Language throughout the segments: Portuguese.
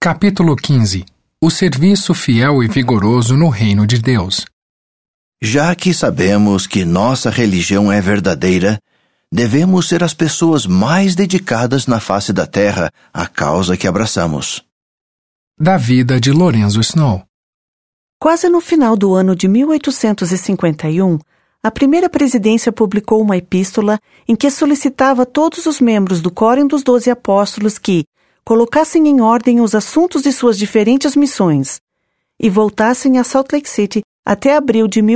Capítulo 15. O serviço fiel e vigoroso no reino de Deus. Já que sabemos que nossa religião é verdadeira, devemos ser as pessoas mais dedicadas na face da terra à causa que abraçamos. Da vida de Lorenzo Snow. Quase no final do ano de 1851, a primeira presidência publicou uma epístola em que solicitava a todos os membros do Quórum dos 12 Apóstolos que colocassem em ordem os assuntos de suas diferentes missões e voltassem a Salt Lake City até abril de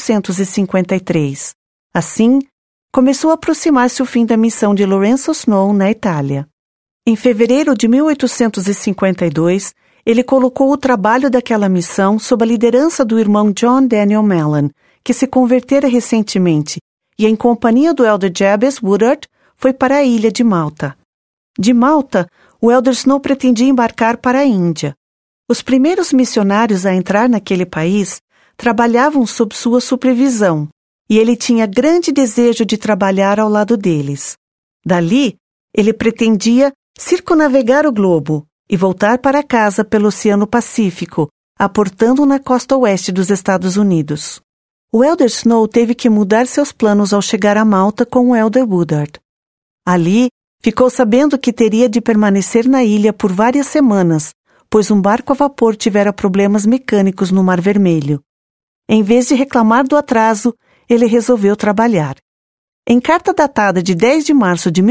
1853. Assim, começou a aproximar-se o fim da missão de Lorenzo Snow na Itália. Em fevereiro de 1852, ele colocou o trabalho daquela missão sob a liderança do irmão John Daniel Mellon, que se convertera recentemente, e em companhia do elder Jabez Woodard, foi para a ilha de Malta. De Malta, o elder Snow pretendia embarcar para a Índia. Os primeiros missionários a entrar naquele país trabalhavam sob sua supervisão, e ele tinha grande desejo de trabalhar ao lado deles. Dali, ele pretendia circunnavegar o globo e voltar para casa pelo Oceano Pacífico, aportando na costa oeste dos Estados Unidos. O elder Snow teve que mudar seus planos ao chegar a Malta com o elder Woodard. Ali, ficou sabendo que teria de permanecer na ilha por várias semanas, pois um barco a vapor tivera problemas mecânicos no Mar Vermelho. Em vez de reclamar do atraso, ele resolveu trabalhar. Em carta datada de 10 de março de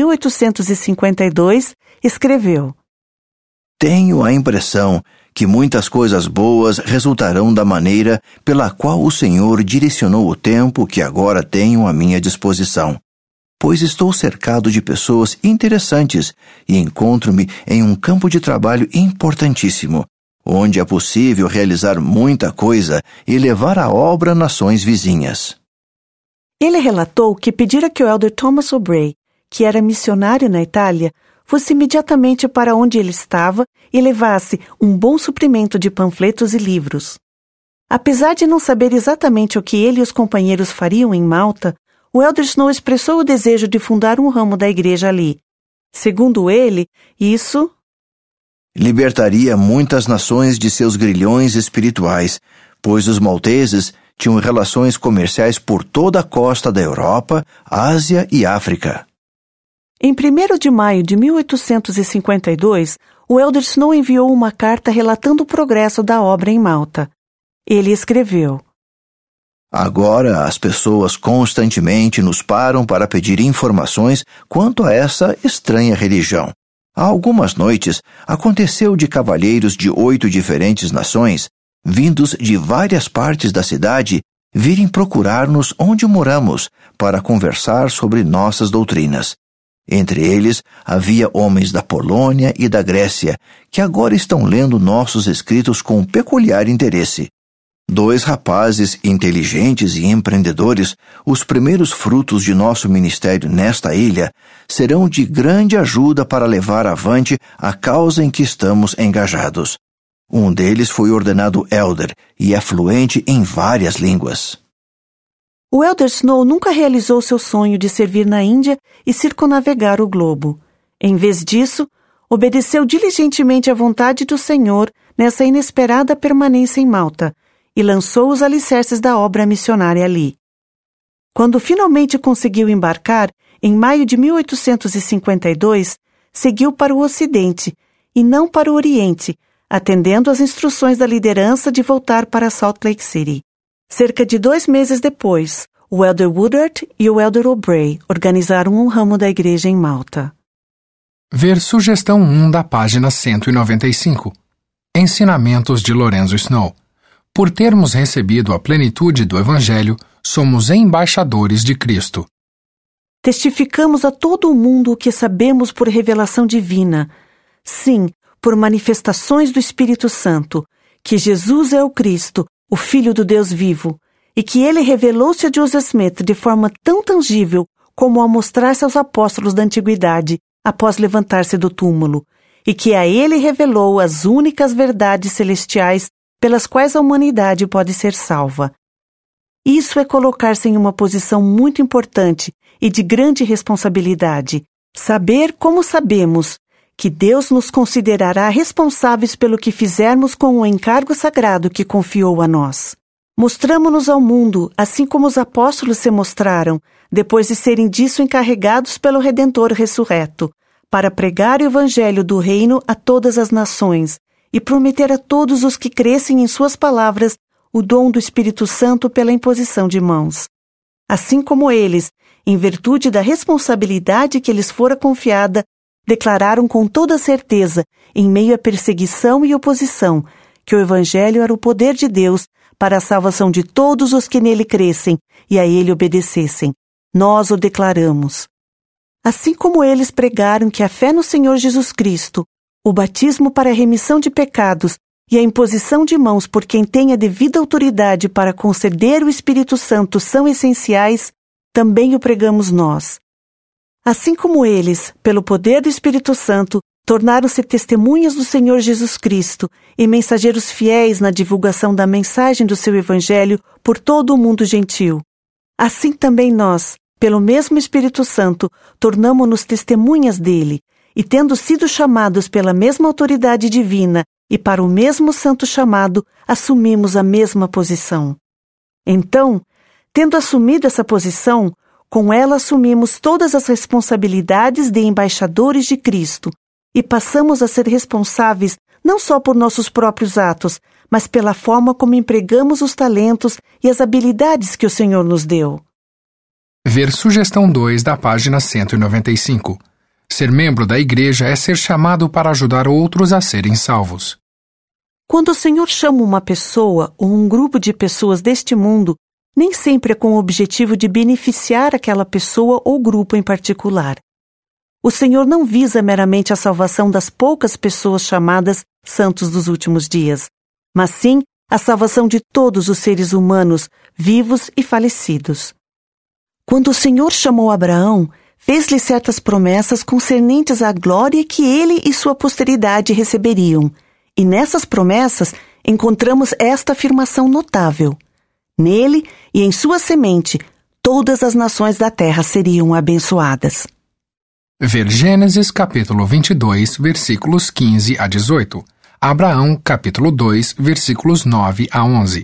1852, escreveu: Tenho a impressão que muitas coisas boas resultarão da maneira pela qual o Senhor direcionou o tempo que agora tenho à minha disposição, pois estou cercado de pessoas interessantes e encontro-me em um campo de trabalho importantíssimo, onde é possível realizar muita coisa e levar a obra a nações vizinhas. Ele relatou que pedira que o elder Thomas O'Bray, que era missionário na Itália, fosse imediatamente para onde ele estava e levasse um bom suprimento de panfletos e livros. Apesar de não saber exatamente o que ele e os companheiros fariam em Malta, o elder Snow expressou o desejo de fundar um ramo da igreja ali. Segundo ele, isso libertaria muitas nações de seus grilhões espirituais, pois os malteses tinham relações comerciais por toda a costa da Europa, Ásia e África. Em 1º de maio de 1852, o elder Snow enviou uma carta relatando o progresso da obra em Malta. Ele escreveu: Agora as pessoas constantemente nos param para pedir informações quanto a essa estranha religião. Há algumas noites, aconteceu de cavalheiros de 8 diferentes nações, vindos de várias partes da cidade, virem procurar-nos onde moramos para conversar sobre nossas doutrinas. Entre eles, havia homens da Polônia e da Grécia, que agora estão lendo nossos escritos com peculiar interesse. 2 rapazes inteligentes e empreendedores, os primeiros frutos de nosso ministério nesta ilha, serão de grande ajuda para levar avante a causa em que estamos engajados. Um deles foi ordenado elder e é fluente em várias línguas. O elder Snow nunca realizou seu sonho de servir na Índia e circunnavegar o globo. Em vez disso, obedeceu diligentemente à vontade do Senhor nessa inesperada permanência em Malta e lançou os alicerces da obra missionária ali. Quando finalmente conseguiu embarcar, em maio de 1852, seguiu para o Ocidente e não para o Oriente, atendendo às instruções da liderança de voltar para Salt Lake City. Cerca de 2 meses depois, o elder Woodard e o elder O'Bray organizaram um ramo da igreja em Malta. Ver sugestão 1 da página 195. Ensinamentos de Lorenzo Snow. Por termos recebido a plenitude do Evangelho, somos embaixadores de Cristo. Testificamos a todo o mundo o que sabemos por revelação divina. Sim, por manifestações do Espírito Santo, que Jesus é o Cristo, o Filho do Deus vivo, e que ele revelou-se a Joseph Smith de forma tão tangível como ao mostrar-se aos apóstolos da antiguidade após levantar-se do túmulo, e que a ele revelou as únicas verdades celestiais pelas quais a humanidade pode ser salva. Isso é colocar-se em uma posição muito importante e de grande responsabilidade, saber como sabemos que Deus nos considerará responsáveis pelo que fizermos com o encargo sagrado que confiou a nós. Mostramo-nos ao mundo, assim como os apóstolos se mostraram, depois de serem disso encarregados pelo Redentor ressurreto, para pregar o Evangelho do Reino a todas as nações e prometer a todos os que crescem em suas palavras o dom do Espírito Santo pela imposição de mãos. Assim como eles, em virtude da responsabilidade que lhes fora confiada, declararam com toda certeza, em meio à perseguição e oposição, que o Evangelho era o poder de Deus para a salvação de todos os que nele crescem e a ele obedecessem. Nós o declaramos. Assim como eles pregaram que a fé no Senhor Jesus Cristo, o batismo para a remissão de pecados e a imposição de mãos por quem tem a devida autoridade para conceder o Espírito Santo são essenciais, também o pregamos nós. Assim como eles, pelo poder do Espírito Santo, tornaram-se testemunhas do Senhor Jesus Cristo e mensageiros fiéis na divulgação da mensagem do seu Evangelho por todo o mundo gentil. Assim também nós, pelo mesmo Espírito Santo, tornamo-nos testemunhas dele, e tendo sido chamados pela mesma autoridade divina e para o mesmo santo chamado, assumimos a mesma posição. Então, tendo assumido essa posição, com ela assumimos todas as responsabilidades de embaixadores de Cristo e passamos a ser responsáveis não só por nossos próprios atos, mas pela forma como empregamos os talentos e as habilidades que o Senhor nos deu. Ver sugestão 2 da página 195. Ser membro da igreja é ser chamado para ajudar outros a serem salvos. Quando o Senhor chama uma pessoa ou um grupo de pessoas deste mundo, nem sempre é com o objetivo de beneficiar aquela pessoa ou grupo em particular. O Senhor não visa meramente a salvação das poucas pessoas chamadas santos dos últimos dias, mas sim a salvação de todos os seres humanos, vivos e falecidos. Quando o Senhor chamou Abraão, fez-lhe certas promessas concernentes à glória que ele e sua posteridade receberiam, e nessas promessas encontramos esta afirmação notável: nele e em sua semente, todas as nações da terra seriam abençoadas. Ver Gênesis capítulo 22, versículos 15 a 18. Abraão capítulo 2, versículos 9 a 11.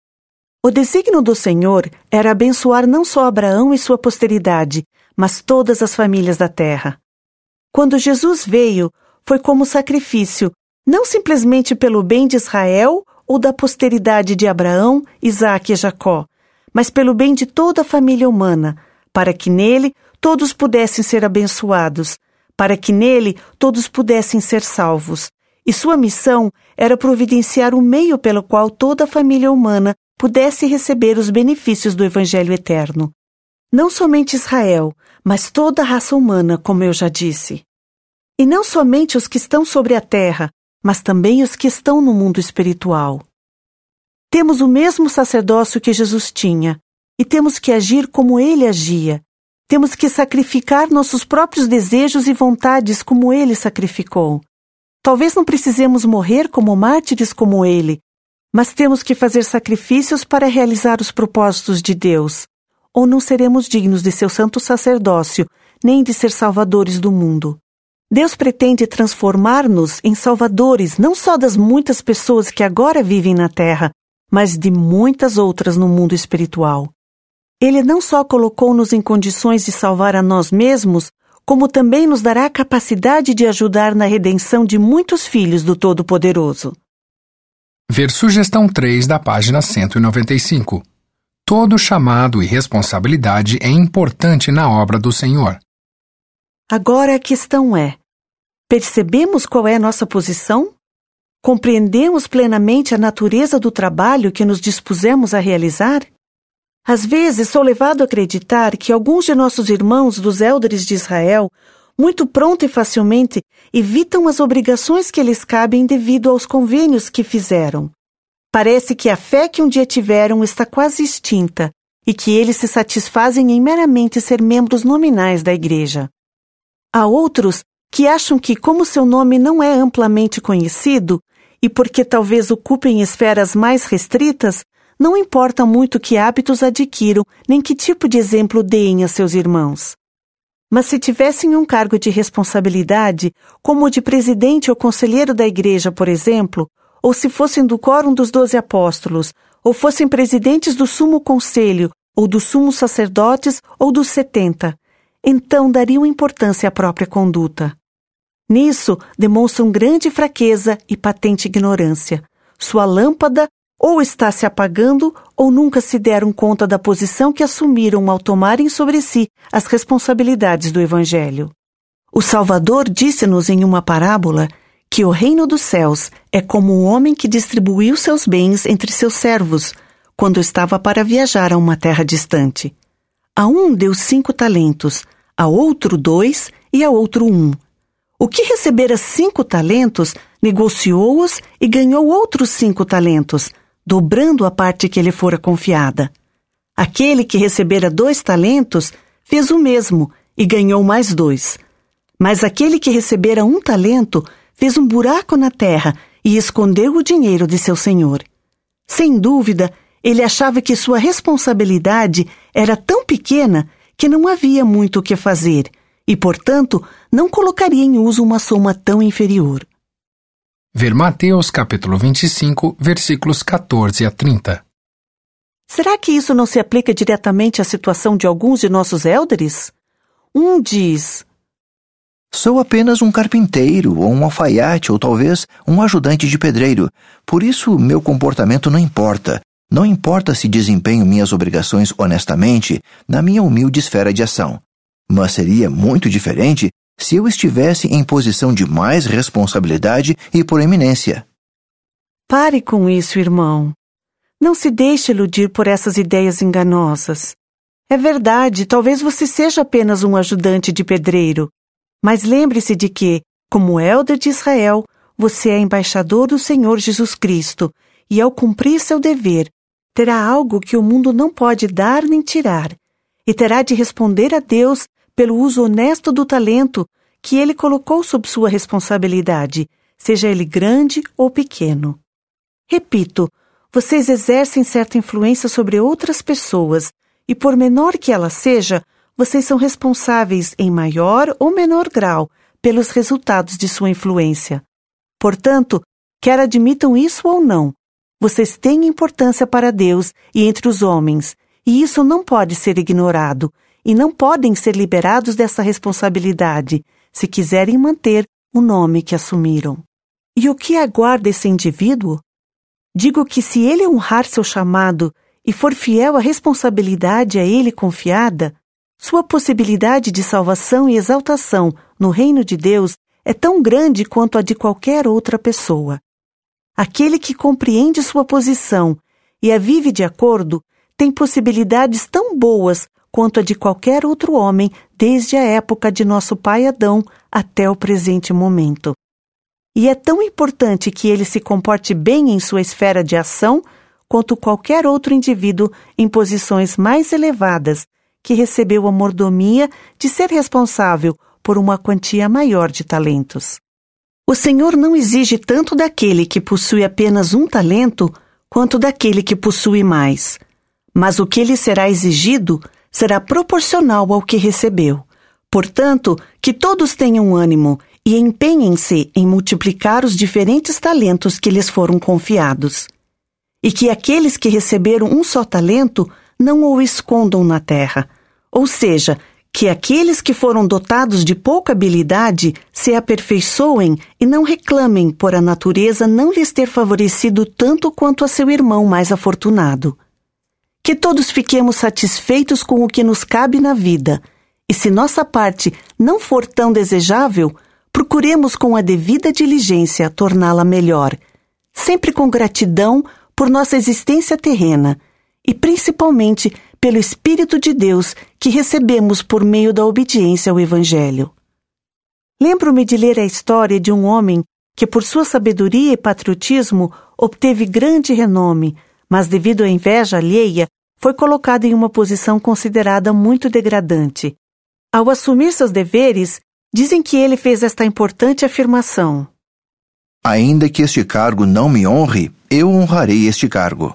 O desígnio do Senhor era abençoar não só Abraão e sua posteridade, mas todas as famílias da terra. Quando Jesus veio, foi como sacrifício, não simplesmente pelo bem de Israel ou da posteridade de Abraão, Isaque e Jacó, mas pelo bem de toda a família humana, para que nele todos pudessem ser abençoados, para que nele todos pudessem ser salvos. E sua missão era providenciar o meio pelo qual toda a família humana pudesse receber os benefícios do Evangelho eterno. Não somente Israel, mas toda a raça humana, como eu já disse. E não somente os que estão sobre a terra, mas também os que estão no mundo espiritual. Temos o mesmo sacerdócio que Jesus tinha, e temos que agir como ele agia. Temos que sacrificar nossos próprios desejos e vontades como ele sacrificou. Talvez não precisemos morrer como mártires como ele, mas temos que fazer sacrifícios para realizar os propósitos de Deus, ou não seremos dignos de seu santo sacerdócio, nem de ser salvadores do mundo. Deus pretende transformar-nos em salvadores não só das muitas pessoas que agora vivem na terra, mas de muitas outras no mundo espiritual. Ele não só colocou-nos em condições de salvar a nós mesmos, como também nos dará a capacidade de ajudar na redenção de muitos filhos do Todo-Poderoso. Ver sugestão 3 da página 195. Todo chamado e responsabilidade é importante na obra do Senhor. Agora a questão é: percebemos qual é a nossa posição? Compreendemos plenamente a natureza do trabalho que nos dispusemos a realizar? Às vezes sou levado a acreditar que alguns de nossos irmãos dos élderes de Israel, muito pronto e facilmente, evitam as obrigações que lhes cabem devido aos convênios que fizeram. Parece que a fé que um dia tiveram está quase extinta e que eles se satisfazem em meramente ser membros nominais da igreja. Há outros que acham que, como seu nome não é amplamente conhecido e porque talvez ocupem esferas mais restritas, não importa muito que hábitos adquiram nem que tipo de exemplo deem a seus irmãos. Mas se tivessem um cargo de responsabilidade, como o de presidente ou conselheiro da igreja, por exemplo, ou se fossem do quórum dos 12 apóstolos, ou fossem presidentes do sumo conselho, ou dos sumos sacerdotes, ou dos 70, então dariam importância à própria conduta. Nisso, demonstram grande fraqueza e patente ignorância. Sua lâmpada ou está se apagando ou nunca se deram conta da posição que assumiram ao tomarem sobre si as responsabilidades do Evangelho. O Salvador disse-nos em uma parábola que o reino dos céus é como um homem que distribuiu seus bens entre seus servos, quando estava para viajar a uma terra distante. A um deu 5 talentos, a outro 2 e a outro 1. O que recebera 5 talentos, negociou-os e ganhou outros 5 talentos, dobrando a parte que lhe fora confiada. Aquele que recebera 2 talentos, fez o mesmo e ganhou mais 2. Mas aquele que recebera 1 talento, fez um buraco na terra e escondeu o dinheiro de seu senhor. Sem dúvida, ele achava que sua responsabilidade era tão pequena que não havia muito o que fazer e, portanto, não colocaria em uso uma soma tão inferior. Ver Mateus capítulo 25, versículos 14 a 30. Será que isso não se aplica diretamente à situação de alguns de nossos élderes? Um diz: Sou apenas um carpinteiro, ou um alfaiate, ou talvez um ajudante de pedreiro. Por isso, meu comportamento não importa. Não importa se desempenho minhas obrigações honestamente na minha humilde esfera de ação. Mas seria muito diferente se eu estivesse em posição de mais responsabilidade e proeminência. Pare com isso, irmão. Não se deixe iludir por essas ideias enganosas. É verdade, talvez você seja apenas um ajudante de pedreiro, mas lembre-se de que, como élder de Israel, você é embaixador do Senhor Jesus Cristo e, ao cumprir seu dever, terá algo que o mundo não pode dar nem tirar, e terá de responder a Deus pelo uso honesto do talento que Ele colocou sob sua responsabilidade, seja ele grande ou pequeno. Repito, vocês exercem certa influência sobre outras pessoas e, por menor que ela seja, vocês são responsáveis em maior ou menor grau pelos resultados de sua influência. Portanto, quer admitam isso ou não, vocês têm importância para Deus e entre os homens, e isso não pode ser ignorado, e não podem ser liberados dessa responsabilidade, se quiserem manter o nome que assumiram. E o que aguarda esse indivíduo? Digo que se ele honrar seu chamado e for fiel à responsabilidade a ele confiada, sua possibilidade de salvação e exaltação no reino de Deus é tão grande quanto a de qualquer outra pessoa. Aquele que compreende sua posição e a vive de acordo tem possibilidades tão boas quanto a de qualquer outro homem desde a época de nosso pai Adão até o presente momento. E é tão importante que ele se comporte bem em sua esfera de ação quanto qualquer outro indivíduo em posições mais elevadas que recebeu a mordomia de ser responsável por uma quantia maior de talentos. O Senhor não exige tanto daquele que possui apenas 1 talento quanto daquele que possui mais, mas o que lhe será exigido será proporcional ao que recebeu. Portanto, que todos tenham ânimo e empenhem-se em multiplicar os diferentes talentos que lhes foram confiados. E que aqueles que receberam 1 só talento não o escondam na terra, ou seja, que aqueles que foram dotados de pouca habilidade se aperfeiçoem e não reclamem por a natureza não lhes ter favorecido tanto quanto a seu irmão mais afortunado. Que todos fiquemos satisfeitos com o que nos cabe na vida, e se nossa parte não for tão desejável, procuremos com a devida diligência torná-la melhor, sempre com gratidão por nossa existência terrena, e principalmente pelo Espírito de Deus que recebemos por meio da obediência ao Evangelho. Lembro-me de ler a história de um homem que, por sua sabedoria e patriotismo, obteve grande renome, mas devido à inveja alheia, foi colocado em uma posição considerada muito degradante. Ao assumir seus deveres, dizem que ele fez esta importante afirmação: Ainda que este cargo não me honre, eu honrarei este cargo.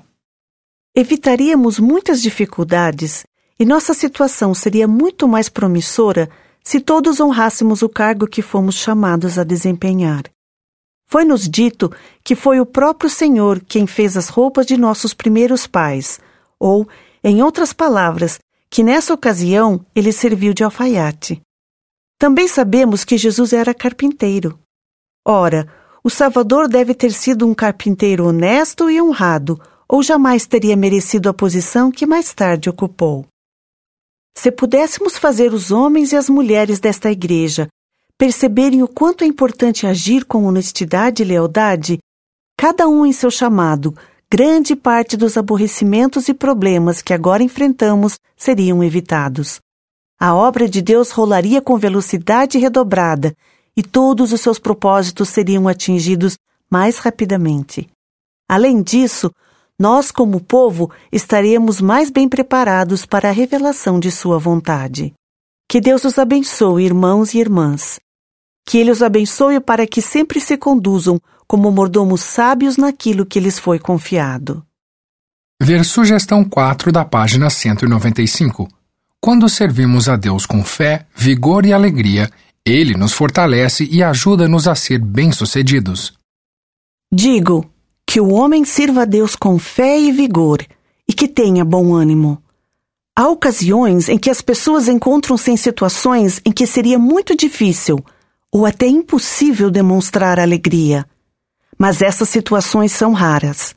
Evitaríamos muitas dificuldades e nossa situação seria muito mais promissora se todos honrássemos o cargo que fomos chamados a desempenhar. Foi-nos dito que foi o próprio Senhor quem fez as roupas de nossos primeiros pais, ou, em outras palavras, que nessa ocasião ele serviu de alfaiate. Também sabemos que Jesus era carpinteiro. Ora, o Salvador deve ter sido um carpinteiro honesto e honrado, ou jamais teria merecido a posição que mais tarde ocupou. Se pudéssemos fazer os homens e as mulheres desta igreja perceberem o quanto é importante agir com honestidade e lealdade, cada um em seu chamado, grande parte dos aborrecimentos e problemas que agora enfrentamos seriam evitados. A obra de Deus rolaria com velocidade redobrada e todos os seus propósitos seriam atingidos mais rapidamente. Além disso, nós, como povo, estaremos mais bem preparados para a revelação de sua vontade. Que Deus os abençoe, irmãos e irmãs. Que Ele os abençoe para que sempre se conduzam como mordomos sábios naquilo que lhes foi confiado. Ver sugestão 4 da página 195. Quando servimos a Deus com fé, vigor e alegria, Ele nos fortalece e ajuda-nos a ser bem-sucedidos. Digo que o homem sirva a Deus com fé e vigor e que tenha bom ânimo. Há ocasiões em que as pessoas encontram-se em situações em que seria muito difícil ou até impossível demonstrar alegria. Mas essas situações são raras.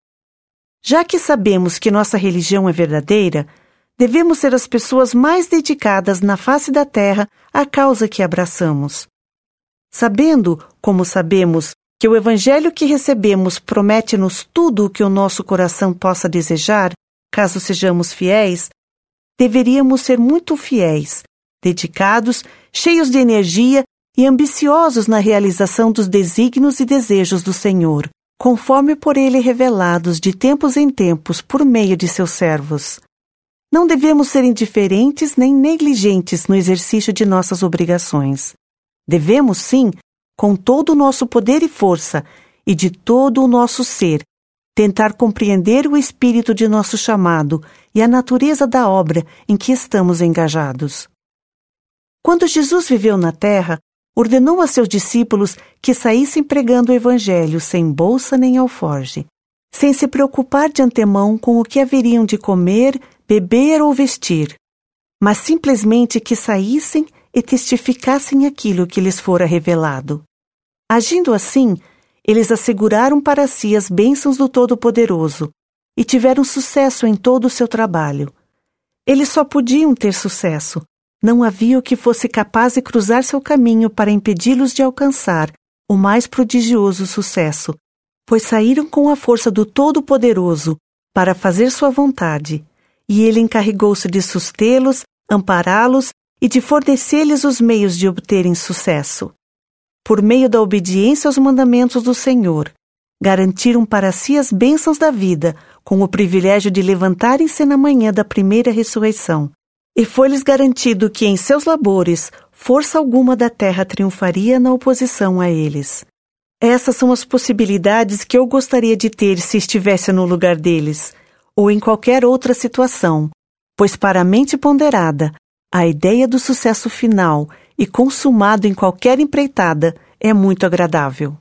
Já que sabemos que nossa religião é verdadeira, devemos ser as pessoas mais dedicadas na face da terra à causa que abraçamos. Sabendo, como sabemos, que o Evangelho que recebemos promete-nos tudo o que o nosso coração possa desejar, caso sejamos fiéis, deveríamos ser muito fiéis, dedicados, cheios de energia e ambiciosos na realização dos desígnios e desejos do Senhor, conforme por Ele revelados de tempos em tempos por meio de seus servos. Não devemos ser indiferentes nem negligentes no exercício de nossas obrigações. Devemos, sim, com todo o nosso poder e força, e de todo o nosso ser, tentar compreender o espírito de nosso chamado e a natureza da obra em que estamos engajados. Quando Jesus viveu na terra, ordenou a seus discípulos que saíssem pregando o Evangelho sem bolsa nem alforge, sem se preocupar de antemão com o que haveriam de comer, beber ou vestir, mas simplesmente que saíssem e testificassem aquilo que lhes fora revelado. Agindo assim, eles asseguraram para si as bênçãos do Todo-Poderoso e tiveram sucesso em todo o seu trabalho. Eles só podiam ter sucesso. Não havia o que fosse capaz de cruzar seu caminho para impedi-los de alcançar o mais prodigioso sucesso, pois saíram com a força do Todo-Poderoso para fazer sua vontade, e Ele encarregou-se de sustê-los, ampará-los e de fornecer-lhes os meios de obterem sucesso. Por meio da obediência aos mandamentos do Senhor, garantiram para si as bênçãos da vida, com o privilégio de levantarem-se na manhã da primeira ressurreição. E foi-lhes garantido que em seus labores, força alguma da terra triunfaria na oposição a eles. Essas são as possibilidades que eu gostaria de ter se estivesse no lugar deles, ou em qualquer outra situação, pois para a mente ponderada, a ideia do sucesso final e consumado em qualquer empreitada é muito agradável.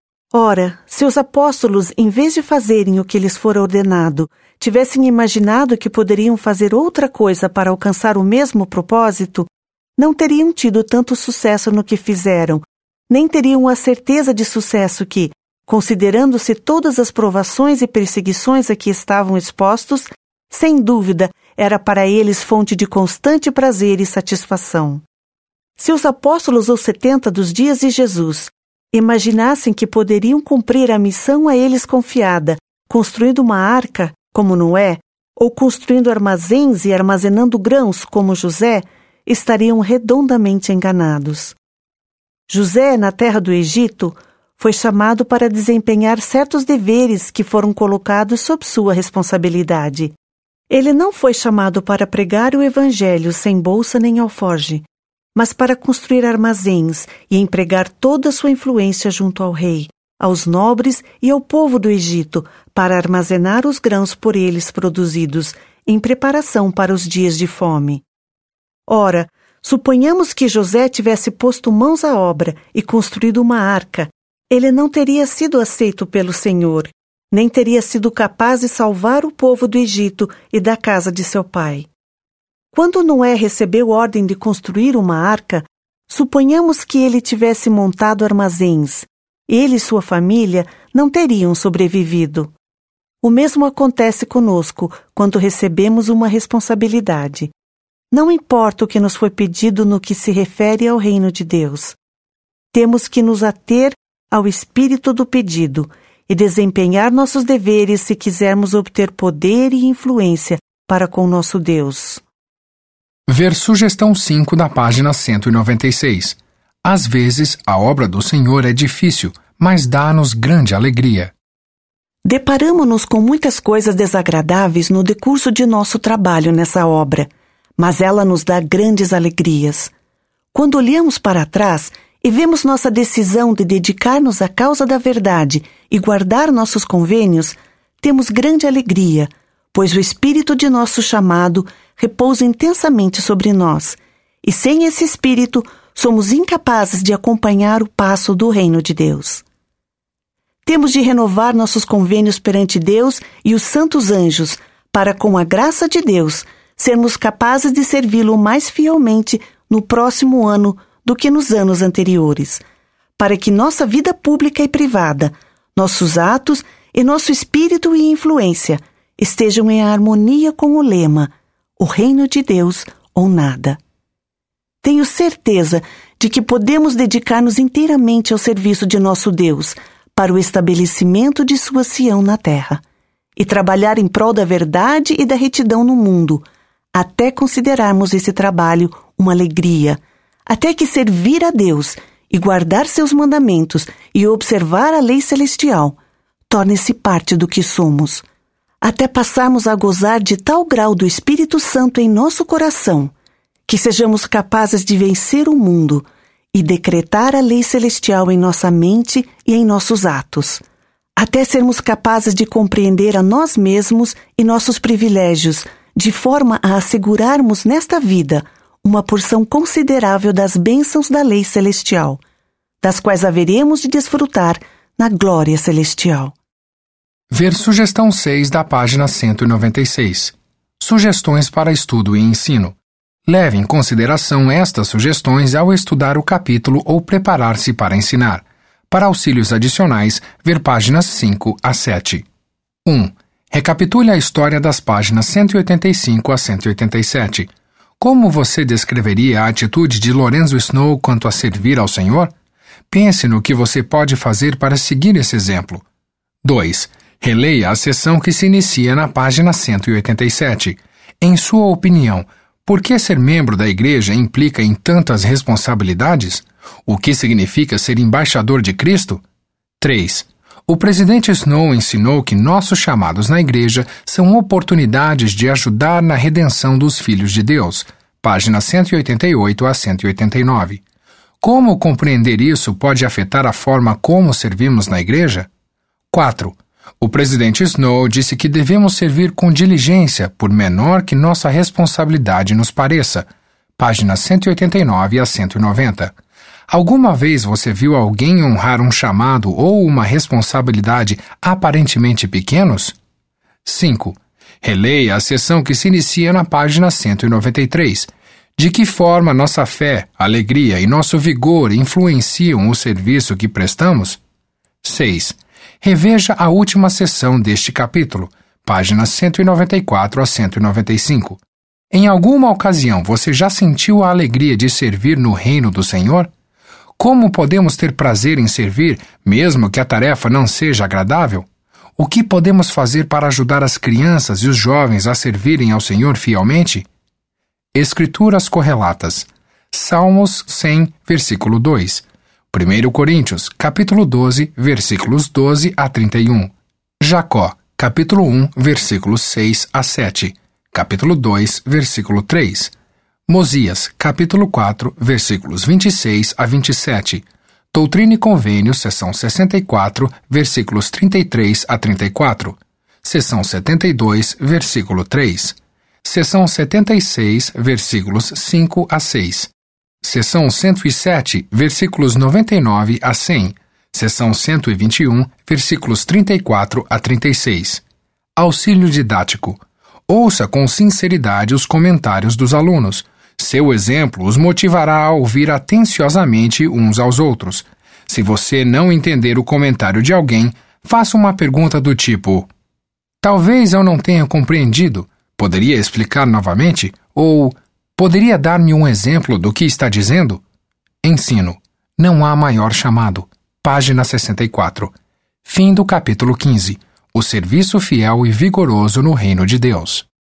Ora, se os apóstolos, em vez de fazerem o que lhes fora ordenado, tivessem imaginado que poderiam fazer outra coisa para alcançar o mesmo propósito, não teriam tido tanto sucesso no que fizeram, nem teriam a certeza de sucesso que, considerando-se todas as provações e perseguições a que estavam expostos, sem dúvida era para eles fonte de constante prazer e satisfação. Se os apóstolos ou 70 dos dias de Jesus imaginassem que poderiam cumprir a missão a eles confiada, construindo uma arca, como Noé, ou construindo armazéns e armazenando grãos, como José, estariam redondamente enganados. José, na terra do Egito, foi chamado para desempenhar certos deveres que foram colocados sob sua responsabilidade. Ele não foi chamado para pregar o Evangelho sem bolsa nem alforge, mas para construir armazéns e empregar toda a sua influência junto ao rei, aos nobres e ao povo do Egito, para armazenar os grãos por eles produzidos, em preparação para os dias de fome. Ora, Suponhamos que José tivesse posto mãos à obra e construído uma arca. Ele não teria sido aceito pelo Senhor, nem teria sido capaz de salvar o povo do Egito e da casa de seu pai. Quando Noé recebeu ordem de construir uma arca, suponhamos que ele tivesse montado armazéns. Ele e sua família não teriam sobrevivido. O mesmo acontece conosco quando recebemos uma responsabilidade. Não importa o que nos foi pedido no que se refere ao reino de Deus. Temos que nos ater ao espírito do pedido e desempenhar nossos deveres se quisermos obter poder e influência para com nosso Deus. Ver sugestão 5 da página 196. Às vezes, a obra do Senhor é difícil, mas dá-nos grande alegria. Deparamo-nos com muitas coisas desagradáveis no decurso de nosso trabalho nessa obra, mas ela nos dá grandes alegrias. Quando olhamos para trás e vemos nossa decisão de dedicar-nos à causa da verdade e guardar nossos convênios, temos grande alegria, pois o espírito de nosso chamado repousa intensamente sobre nós, e sem esse espírito somos incapazes de acompanhar o passo do reino de Deus. Temos de renovar nossos convênios perante Deus e os santos anjos, para, com a graça de Deus, sermos capazes de servi-lo mais fielmente no próximo ano do que nos anos anteriores, para que nossa vida pública e privada, nossos atos e nosso espírito e influência estejam em harmonia com o lema "O reino de Deus ou nada". Tenho certeza de que podemos dedicar-nos inteiramente ao serviço de nosso Deus para o estabelecimento de sua Sião na terra e trabalhar em prol da verdade e da retidão no mundo, até considerarmos esse trabalho uma alegria, até que servir a Deus e guardar seus mandamentos e observar a lei celestial torne-se parte do que somos, até passarmos a gozar de tal grau do Espírito Santo em nosso coração, que sejamos capazes de vencer o mundo e decretar a lei celestial em nossa mente e em nossos atos, até sermos capazes de compreender a nós mesmos e nossos privilégios, de forma a assegurarmos nesta vida uma porção considerável das bênçãos da lei celestial, das quais haveremos de desfrutar na glória celestial. Ver sugestão 6 da página 196. Sugestões para estudo e ensino. Leve em consideração estas sugestões ao estudar o capítulo ou preparar-se para ensinar. Para auxílios adicionais, ver páginas 5 a 7. 1. Recapitule a história das páginas 185 a 187. Como você descreveria a atitude de Lorenzo Snow quanto a servir ao Senhor? Pense no que você pode fazer para seguir esse exemplo. 2. Releia a seção que se inicia na página 187. Em sua opinião, por que ser membro da igreja implica em tantas responsabilidades? O que significa ser embaixador de Cristo? 3. O presidente Snow ensinou que nossos chamados na igreja são oportunidades de ajudar na redenção dos filhos de Deus. Páginas 188 a 189. Como compreender isso pode afetar a forma como servimos na igreja? 4. O presidente Snow disse que devemos servir com diligência, por menor que nossa responsabilidade nos pareça. Páginas 189 a 190. Alguma vez você viu alguém honrar um chamado ou uma responsabilidade aparentemente pequenos? 5. Releia a seção que se inicia na página 193. De que forma nossa fé, alegria e nosso vigor influenciam o serviço que prestamos? 6. Reveja a última seção deste capítulo, páginas 194 a 195. Em alguma ocasião você já sentiu a alegria de servir no reino do Senhor? Como podemos ter prazer em servir, mesmo que a tarefa não seja agradável? O que podemos fazer para ajudar as crianças e os jovens a servirem ao Senhor fielmente? Escrituras correlatas. Salmos 100, versículo 2. 1 Coríntios, capítulo 12, versículos 12 a 31. Jacó, capítulo 1, versículos 6 a 7. Capítulo 2, versículo 3. Mosias, capítulo 4, versículos 26 a 27. Doutrina e Convênios, seção 64, versículos 33 a 34. Seção 72, versículo 3. Seção 76, versículos 5 a 6. Seção 107, versículos 99 a 100. Seção 121, versículos 34 a 36. Auxílio didático. Ouça com sinceridade os comentários dos alunos. Seu exemplo os motivará a ouvir atenciosamente uns aos outros. Se você não entender o comentário de alguém, faça uma pergunta do tipo: talvez eu não tenha compreendido. Poderia explicar novamente? Ou poderia dar-me um exemplo do que está dizendo? Ensino. Não há maior chamado. Página 64. Fim do capítulo 15. O serviço fiel e vigoroso no reino de Deus.